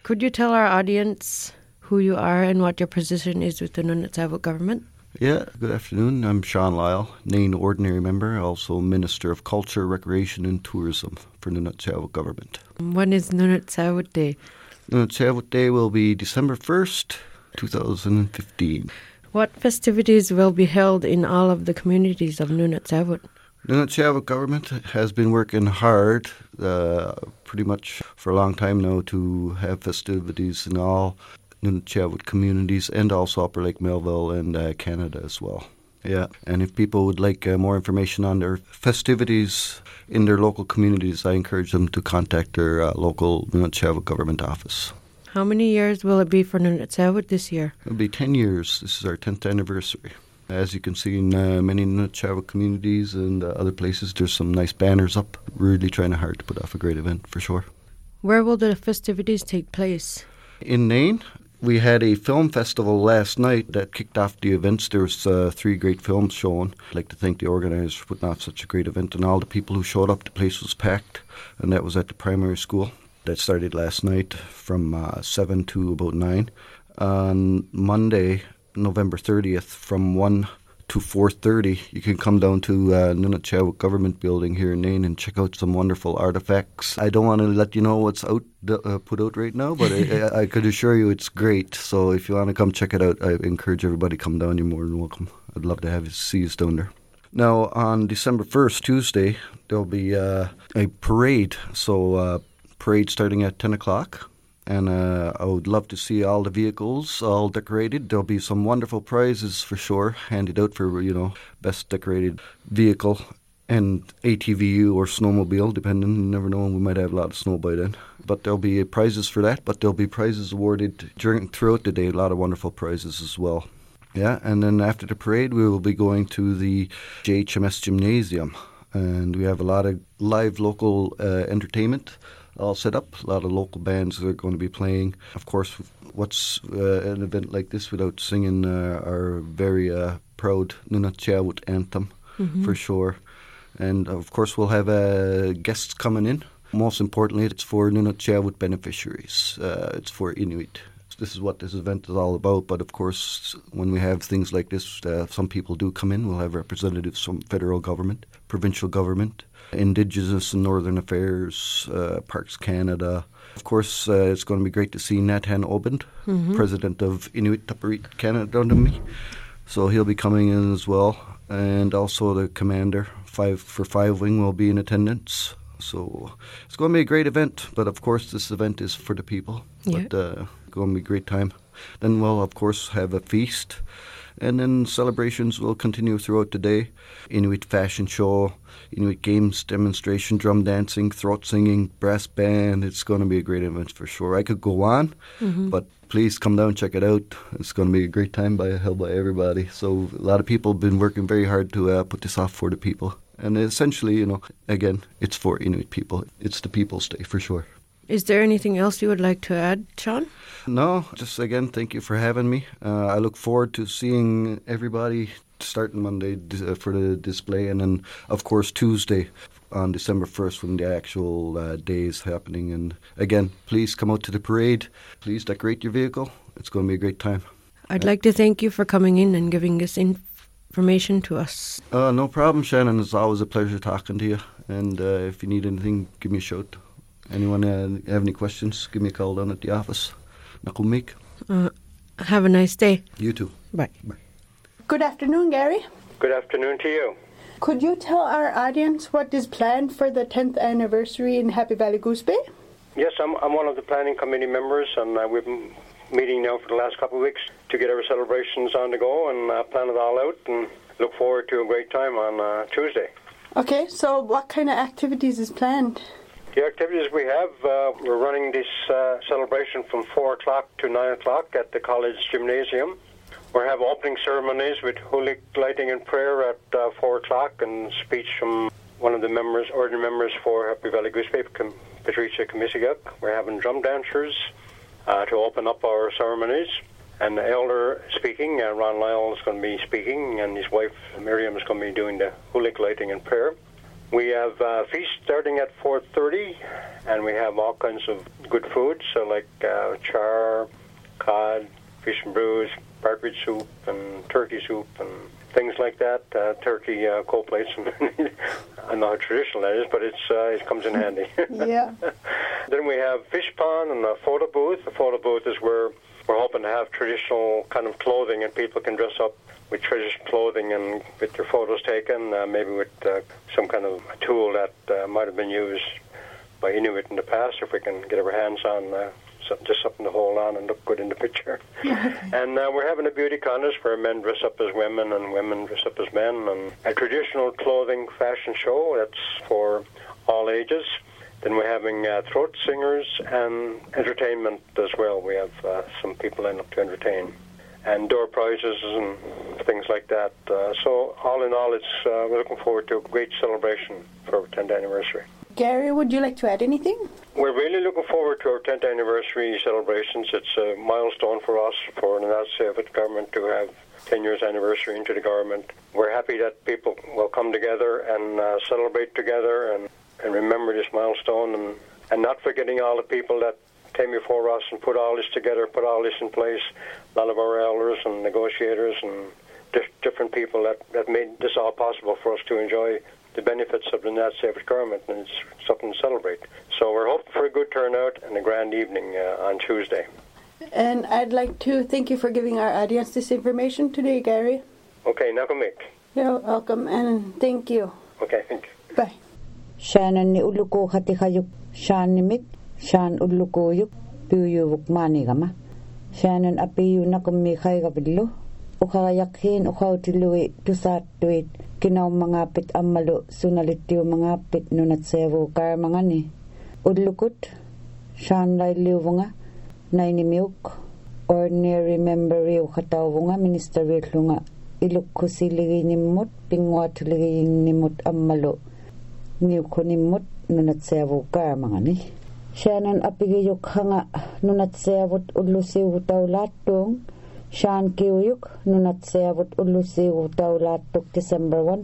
Could you tell our audience who you are and what your position is with the Nunavut government? Yeah, good afternoon. I'm Sean Lyle, Nain Ordinary Member, also Minister of Culture, Recreation and Tourism for Nunavut government. When is Nunavut Day? Nunavut Day will be December 1st, 2015. What festivities will be held in all of the communities of Nunavut? Nunavut government has been working hard pretty much for a long time now to have festivities in all Nunavut communities and also Upper Lake Melville and Canada as well. Yeah, and if people would like more information on their festivities in their local communities, I encourage them to contact their local Nunavut government office. How many years will it be for Nunavut this year? It'll be 10 years. This is our 10th anniversary. As you can see in many Nunavut communities and other places, there's some nice banners up. Really trying hard to put off a great event for sure. Where will the festivities take place? In Nain. We had a film festival last night that kicked off the events. There was 3 great films shown. I'd like to thank the organisers for putting off such a great event and all the people who showed up. The place was packed, and that was at the primary school. That started last night from 7 to about 9. On Monday, November 30th, from 1 to 4:30, you can come down to Nunavut Government Building here in Nain and check out some wonderful artifacts. I don't want to let you know what's out put out right now, but I could assure you it's great. So if you want to come check it out, I encourage everybody to come down. You're more than welcome. I'd love to see you down there. Now, on December 1st, Tuesday, there'll be a parade. So parade starting at 10 o'clock. And I would love to see all the vehicles all decorated. There'll be some wonderful prizes for sure, handed out for, best decorated vehicle and ATVU or snowmobile, depending. You never know, we might have a lot of snow by then. But there'll be prizes for that, but there'll be prizes awarded throughout the day, a lot of wonderful prizes as well. Yeah, and then after the parade, we will be going to the JHMS Gymnasium. And we have a lot of live local entertainment all set up. A lot of local bands that are going to be playing. Of course, what's an event like this without singing our very proud Nunavut anthem, for sure. And of course, we'll have guests coming in. Most importantly, it's for Nunavut beneficiaries. It's for Inuit. This is what this event is all about. But of course, when we have things like this, some people do come in. We'll have representatives from federal government, provincial government, Indigenous and Northern Affairs, Parks Canada. Of course, it's going to be great to see Nathan Obend, president of Inuit Tapiriit Canada, under me. So he'll be coming in as well. And also the commander, 5 Wing, will be in attendance. So it's going to be a great event. But of course, this event is for the people. Yeah. But going to be a great time. Then we'll, of course, have a feast. And then celebrations will continue throughout the day. Inuit fashion show, Inuit games demonstration, drum dancing, throat singing, brass band. It's going to be a great event for sure. I could go on, but please come down and check it out. It's going to be a great time by everybody. So a lot of people have been working very hard to put this off for the people. And essentially, again, it's for Inuit people. It's the People's Day for sure. Is there anything else you would like to add, Sean? No, just again, thank you for having me. I look forward to seeing everybody starting Monday for the display, and then, of course, Tuesday on December 1st when the actual day is happening. And again, please come out to the parade. Please decorate your vehicle. It's going to be a great time. I'd like to thank you for coming in and giving this information to us. No problem, Shannon. It's always a pleasure talking to you. And if you need anything, give me a shout. Anyone have any questions, give me a call down at the office. Nakumik. Have a nice day. You too. Bye. Bye. Good afternoon, Gary. Good afternoon to you. Could you tell our audience what is planned for the 10th anniversary in Happy Valley Goose Bay? Yes, I'm one of the planning committee members, and we've been meeting now for the last couple of weeks to get our celebrations on the go and plan it all out, and look forward to a great time on Tuesday. Okay, so what kind of activities is planned? The activities we have, we're running this celebration from 4 o'clock to 9 o'clock at the college gymnasium. We'll have opening ceremonies with hulik lighting and prayer at 4 o'clock, and speech from one of the members, ordinary members for Happy Valley Goose Bay, Patricia Kamisiguk. We're having drum dancers to open up our ceremonies. And the elder speaking, Ron Lyle is going to be speaking, and his wife Miriam is going to be doing the hulik lighting and prayer. We have feast starting at 4:30, and we have all kinds of good food, so like char, cod, fish and brews, partridge soup, and turkey soup, and things like that. Turkey cold plates. I know how traditional that is, but it comes in handy. Yeah. Then we have fish pond and a photo booth. The photo booth is where we're hoping to have traditional kind of clothing, and people can dress up with traditional clothing and get their photos taken, maybe with some kind of tool that might have been used by Inuit in the past, if we can get our hands on just something to hold on and look good in the picture. And we're having a beauty contest where men dress up as women and women dress up as men, and a traditional clothing fashion show that's for all ages. Then we're having throat singers and entertainment as well. We have some people lined up to entertain, and door prizes and things like that. So all in all, we're looking forward to a great celebration for our 10th anniversary. Gary, would you like to add anything? We're really looking forward to our 10th anniversary celebrations. It's a milestone for us, for the Nunatsiavut government to have 10 years anniversary into the government. We're happy that people will come together and celebrate together and remember this milestone, and not forgetting all the people that came before us and put all this together, put all this in place. A lot of our elders and negotiators and different people that made this all possible for us to enjoy the benefits of the Nunatsiavut government, and it's something to celebrate. So we're hoping for a good turnout and a grand evening on Tuesday. And I'd like to thank you for giving our audience this information today, Gary. Okay, nakamik. You're welcome, and thank you. Okay, thank you. Bye. Shannon ni uluko hatikayuk shanimik shan ulukuyuk puyuvuk manigama Shannon apiyu nakummi khaygabidlu ukayakhin ukautiluwi tusatuit kinaw mangapit ammalu sunalitiu mangapit Nunatsiavu karmangani udlukut shan lailiuvunga nainimiuk ordinary member yu khatawunga minister witlunga ilukkusiliginimmut pingwatuliginimut ammalu niukunimut Nunatsiavu karmangani Shannon apigiyuk hanga Nunatsiavut ulusiu taulatung Shan Kiyuk Nunatsiavut ulusiu taulatuk December 1,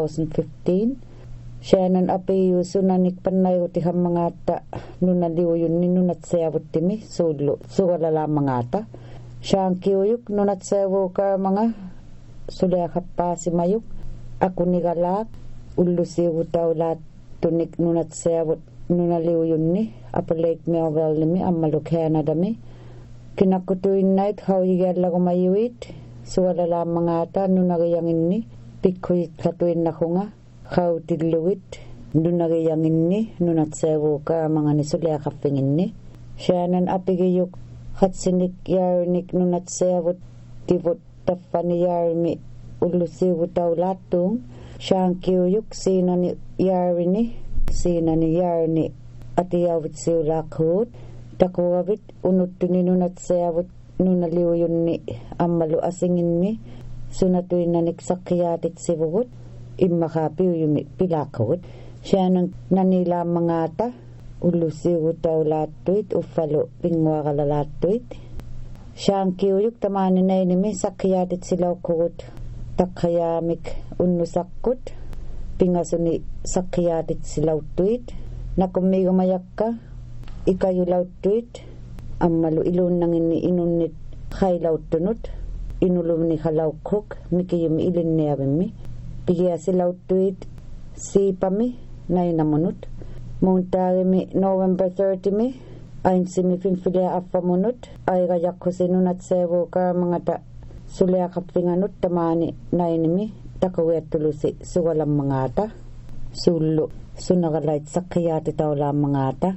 2015 Shannon apiyu sunanik panay utiham mangata nunaliuyun ni Nunatsiavut timi sulu sugalala mangata Shan Kiyuk Nunatsiavu karmanga sulekapasi mayuk akunigalak ulusiu taulatunik Nunatsiavut nunaliuyun ni apalake Melville nimi ammalu Canada mi kinakutuin night how yigallagumayuit suwalala mangata nunagiyangin ni pikkuit katuin nakunga how tiluit nunagiyangin ni Nunatsiavu karmangani sulekapingin ni Shannon apigiyuk hatsinik yarnik Nunatsiavut tivut tafani yarmi ulusivu taulatung shankiyuk sinani yarini sinani yarni atiyawit siulakut takuwavit unuttuni Nunatsiavut nunaliuyunni ammalu asinginni sunatuinanik sakyatit sivugut immakapiyumi pilakut Shannon nanila mangata ulusivu taulatuit uffalu pingwakalalatuit shankiyuk tamaninainimi sakyatit silaukut takhayamik unnusakut pingasuni sakyatit silautuit nakumigamayakka ikayulautuit ammalu ilunnangini inunnit khailautunut inulumni khalaukuk mikiyumi ilinniavimmi pigiasilautuit siipami nainamunut muuntagimi November 30 mi ainsimi finfilia affamunut aigajakkusi Nunatsiavu karmangata suleakapfinganut tamani nainimi takuwettulusi sugalam mangata sullu sunagalait sakkayati tawla mangata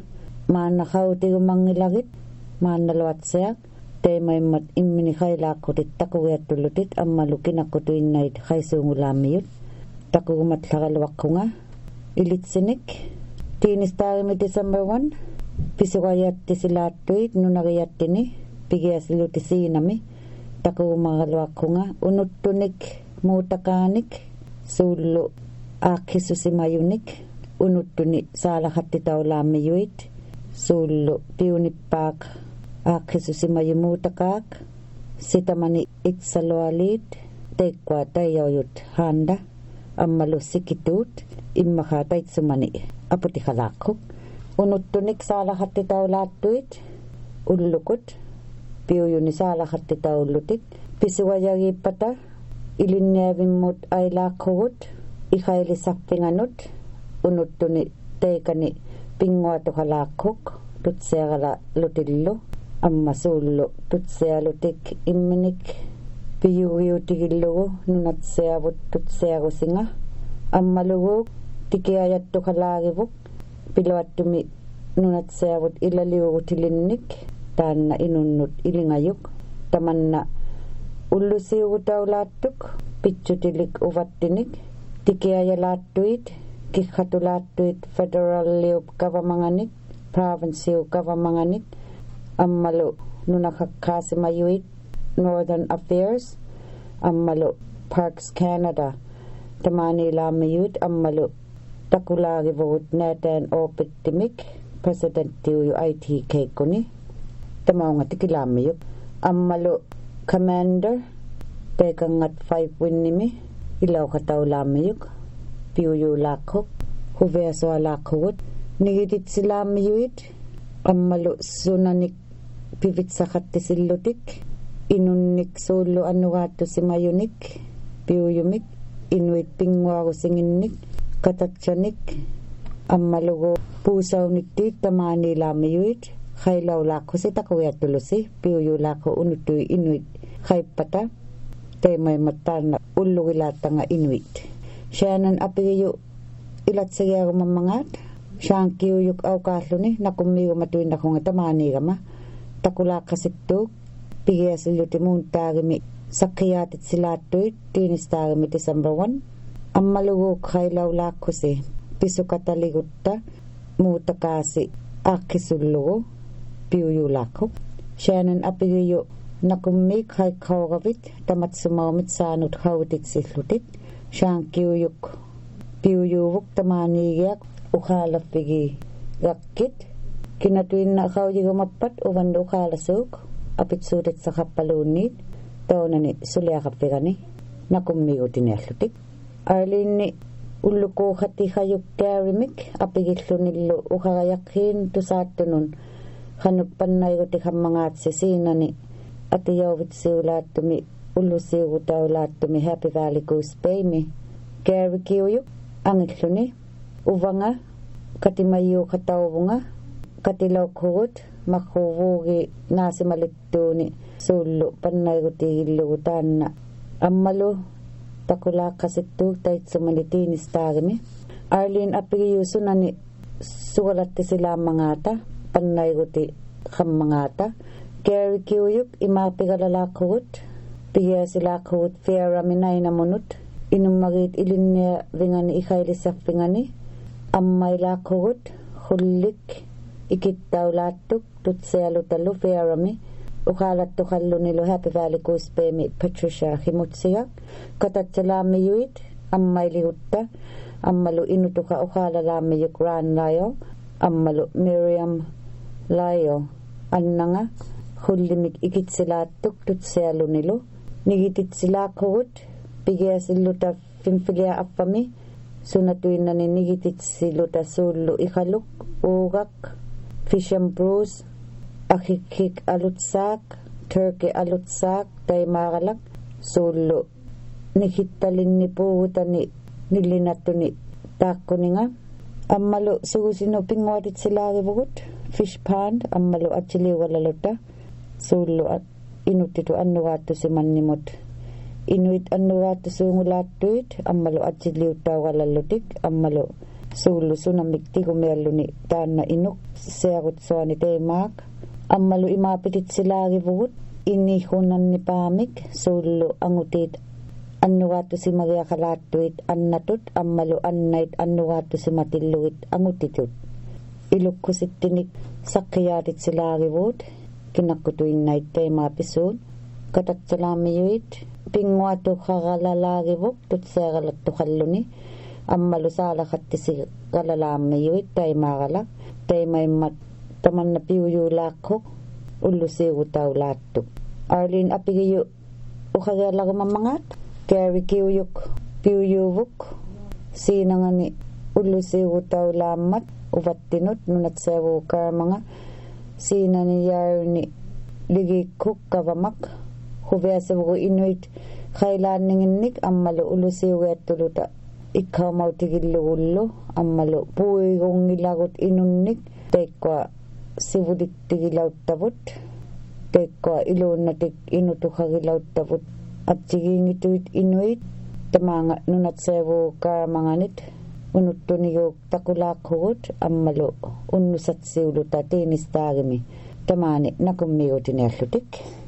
maannakautigumangilagit maannaluatsiak teemaimat immini khailaakkutit takuwettulutit ammalu kinakkutuinnait khaisungulaamiyut takugumatlagaluakkunga ilitsinik tiinistaagimi December 1 pisugayattisilaattuyit nunagiyattini pigiasilutisiinami takugumagaluakkunga unuttunik muutakaanik sullu aakkisusimayunik unuttuni saalahattitaulaamiyuit sullu piunippaak aakkisusimayumuutakaak sitamani itsalualiit teekkua tayauyut handa ammalu sikituut immakhatait sumani aputikhalaqhuk unuttunik saalahattitaulaattuit ullukut piuyuni saalahattitaullutik pisuayagiippata ilinniavimmut ailaaqhugut ikhailisarpinganut unuttuni teikani pinguatukhalaaqhuk tutsiagala lutillu ammasuullu tutsialutik imminik piyugiutigillugu nunatsiavut tutsiagusinga ammalugu tikiajattukhalaagivuk piluattumi nunatsiavut ilaliugutilinnik taanna inunnut ilingayuk tamanna ullusiugutaulaattuk pitchutilik uvattinik tikiajalaattuit kikhatulaattuit federalliup kavamanganik provinciup kavamanganik ammalu nunakakkaasimayuit Northern Affairs ammalu Parks Canada tamanilaamiyuit ammalu takulaagivut nätään opittimik presidenttiuju ITK kuni tamaunga tikilaamiyuk ammalu commander tekangat 5 winnimi ilaukataulaamiyuk piuyulaaqhuk huveasualaaqhugut nigititsilaamiyuit ammalu sunanik pivitsaqattisillutik inunnik suullu annugaattusimayunik piuyumik inuit pinguagusinginnik katatsanik ammalugu puusaunittiit tamaanilaamiyuit khailaulaaqhusi takuyattulusi piuyulaaqhu unuttui inuit khaippata teemaimattaarna ullugilaattanga inuit Shannon apigiyu ilatsagiagumammangaat shaankiuyuk aukaalluni nakummigumattuinnakunga tamaanigama takulaaqasittuuk pigiasilluti taagimi sakkiyaatitsilaattuit tiinistaagimi December 1 ammaluguuk khailaulaaqhusi pisukataligutta muutakaasi aaqisullugu piuyulaaqhuk Shannon apigiyu nakummik haikhaugavit tamatsumaumit saanut hautitsillutit shaankiuyuk piuyuvuk tamaanigiak ukhalaffigi gakkit kinatuinna khawjigumappat uvandu ukhalasuuk apitsuutit saqappaluunniit taunani suliaqappigani nakummigutiniallutik arlinni ullukuukhati hayukkaarimik apigillunillu ukhagayaqhiin tusaattunun khanuppannaiguti hammangaatsi siinani atiyauvitsiulaattumi ullusiugutaulaattumi Happy Valley Goose Baymi Garikiuyuk angilluni uvanga katimayu katauvunga katilaukhugut makhuvugi naasimalittuuni suullu pannaigutigillugu taanna ammalu takulaaqasittuuk taitsumani tiinistaagimi Arlene apigiyu sunani sugalattisilaamangaata pannaiguti khammangaata Garikiuyuk imaapigalalaaqhugut pigiasilaaqhugut fiaraminainamunut inummagit ilinnia vingani ikhailisarpingani ammailaaqhugut hullik ikittaulaattuk tutsialutallu fiarami ukhalattukhallunilu Happy Valley Goose Baymi Patricia Himutsigak katatsalaamiyuit ammailigutta ammalu inutuka ukhalalaamiyuk Ran Layo ammalu Miriam Layo annanga hullimik ikitsilaattuk tutsialunilu nigititsilaaqhugut pigiasilluta finfilia appami sunatuinnani nigititsiluta suullu ikhaluk uugak fish and brews akhikik alutsaak turkey alutsaak taimaagalak suullu nihittalinni puugutani nillinattuni taakkuninga ammalu sugusinu pinguatitsilaagivut fish pond ammalu achiliugalalutta suullu inuttitu annugaattusimannimut inuit annugaattusuungulaattuit ammalu achiliuttaugalallutik ammalu suullu sunamik tigumialluni taanna inuk seagutsuani teimaak ammalu imaapititsilaagivut innihunannipaamik suullu angutiit annugaattusimagiaqalaattuit annatut ammalu annait annugaattusimatillugit angutitut ilukkusittinik sakkiyaatitsilaagivut kinakkutuinnait teimaapisuun katatsalaamiyuit pinguatukhagalaalaagivuk tutseagalattukhalluni ammalu saalaqattisigalalaamiyuit taimaagala taimaimmat tamanna piuyulaaqhuk ullusiugutaulaattuk Arlene apigiyu ukhagialagumammangaat Garikiuyuk piuyuvuk siinangani ullusiugutaulaammat uvattinut nunatsevuukaamanga siinaniyarni ligikkhukkavamak huviasavugu inuit khailaanninginnik ammalu ullusiugeattuluta ikkhaumautigillugullu ammalu puigungilagut inunnik teikkoa sivudittigilauttavut teikkoa iluunnatik inutukhagilauttavut atsigiingituit inuit tamaanga nunatsevuukaamanganit unuttunijuuk takulaakhugut ammalu unnusatsiuluta tiinistaagimi tamaani nakummiutiniallutik